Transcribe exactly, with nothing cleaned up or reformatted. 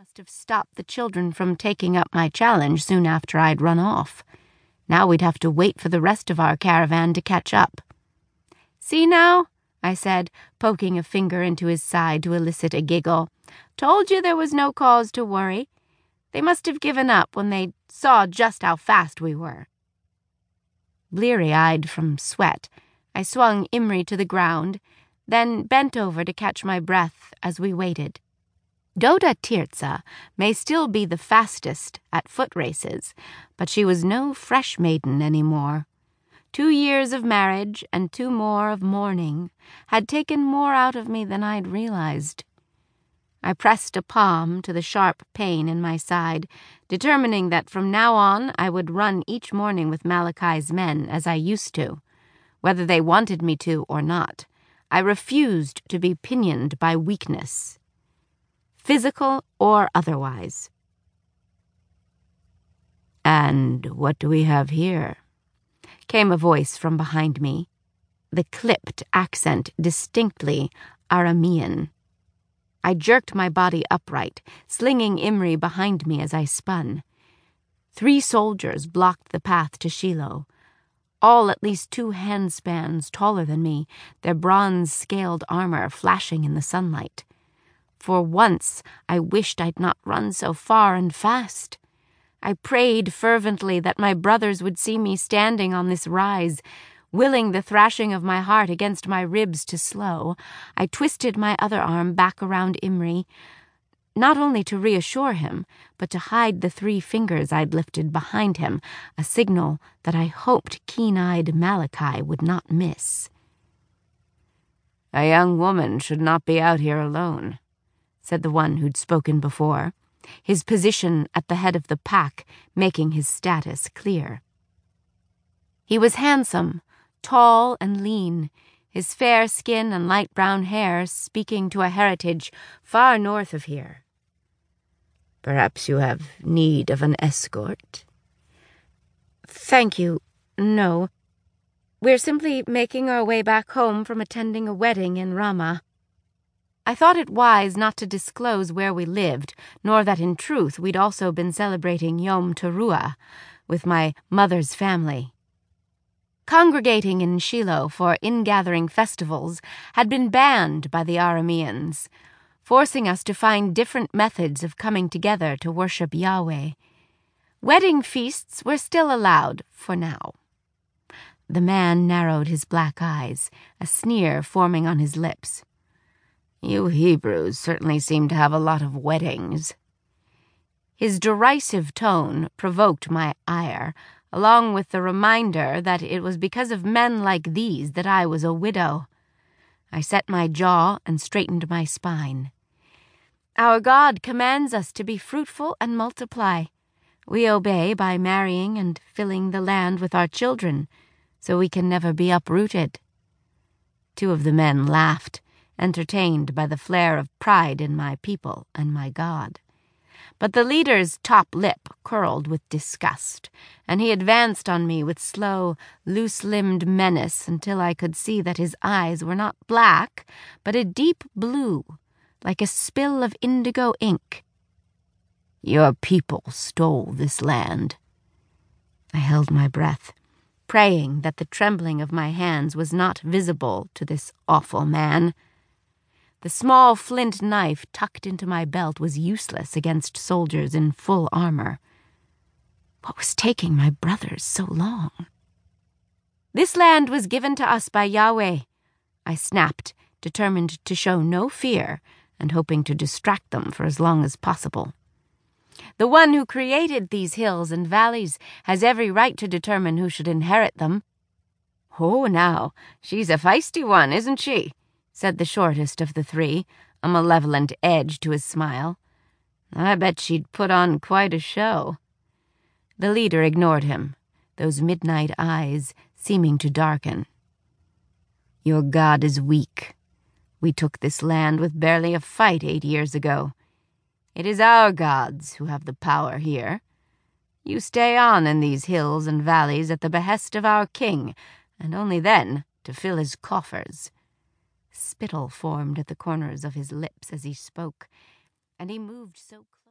must have stopped the children from taking up my challenge soon after I'd run off. Now we'd have to wait for the rest of our caravan to catch up. "See now," I said, poking a finger into his side to elicit a giggle. "Told you there was no cause to worry. They must have given up when they saw just how fast we were." Bleary-eyed from sweat, I swung Imri to the ground, then bent over to catch my breath as we waited. Doda Tirza may still be the fastest at foot races, but she was no fresh maiden anymore. Two years of marriage and two more of mourning had taken more out of me than I'd realized. I pressed a palm to the sharp pain in my side, determining that from now on I would run each morning with Malachi's men as I used to, whether they wanted me to or not. I refused to be pinioned by weakness, physical or otherwise. "And what do we have here?" came a voice from behind me, the clipped accent distinctly Aramean. I jerked my body upright, slinging Imri behind me as I spun. Three soldiers blocked the path to Shiloh, all at least two handspans taller than me, their bronze-scaled armor flashing in the sunlight. For once, I wished I'd not run so far and fast. I prayed fervently that my brothers would see me standing on this rise. Willing the thrashing of my heart against my ribs to slow, I twisted my other arm back around Imri, not only to reassure him, but to hide the three fingers I'd lifted behind him, a signal that I hoped keen-eyed Malachi would not miss. "A young woman should not be out here alone," said the one who'd spoken before, his position at the head of the pack making his status clear. He was handsome, tall and lean, his fair skin and light brown hair speaking to a heritage far north of here. "Perhaps you have need of an escort?" "Thank you, no. We're simply making our way back home from attending a wedding in Ramah." I thought it wise not to disclose where we lived, nor that in truth we'd also been celebrating Yom Teruah with my mother's family. Congregating in Shiloh for ingathering festivals had been banned by the Arameans, forcing us to find different methods of coming together to worship Yahweh. Wedding feasts were still allowed for now. The man narrowed his black eyes, a sneer forming on his lips. "You Hebrews certainly seem to have a lot of weddings." His derisive tone provoked my ire, along with the reminder that it was because of men like these that I was a widow. I set my jaw and straightened my spine. "Our God commands us to be fruitful and multiply. We obey by marrying and filling the land with our children, so we can never be uprooted." Two of the men laughed, entertained by the flare of pride in my people and my God. But the leader's top lip curled with disgust, and he advanced on me with slow, loose-limbed menace until I could see that his eyes were not black, but a deep blue, like a spill of indigo ink. "Your people stole this land." I held my breath, praying that the trembling of my hands was not visible to this awful man. The small flint knife tucked into my belt was useless against soldiers in full armor. What was taking my brothers so long? "This land was given to us by Yahweh," I snapped, determined to show no fear and hoping to distract them for as long as possible. "The one who created these hills and valleys has every right to determine who should inherit them." "Oh, now, she's a feisty one, isn't she?" said the shortest of the three, a malevolent edge to his smile. "I bet she'd put on quite a show." The leader ignored him, those midnight eyes seeming to darken. "Your God is weak. We took this land with barely a fight eight years ago. It is our gods who have the power here. You stay on in these hills and valleys at the behest of our king, and only then to fill his coffers." Spittle formed at the corners of his lips as he spoke, and he moved so